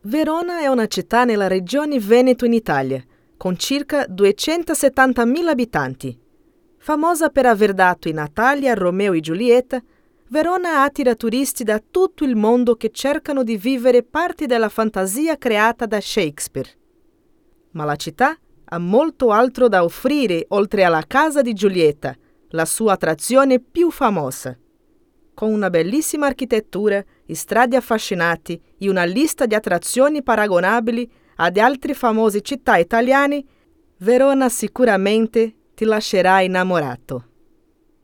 Verona è una città nella regione Veneto in Italia, con circa 270.000 abitanti. Famosa per aver dato i natali a Romeo e Giulietta, Verona attira turisti da tutto il mondo che cercano di vivere parte della fantasia creata da Shakespeare. Ma la città ha molto altro da offrire oltre alla casa di Giulietta, la sua attrazione più famosa. Con una bellissima architettura, strade affascinanti e una lista di attrazioni paragonabili ad altre famose città italiane, Verona sicuramente ti lascerà innamorato.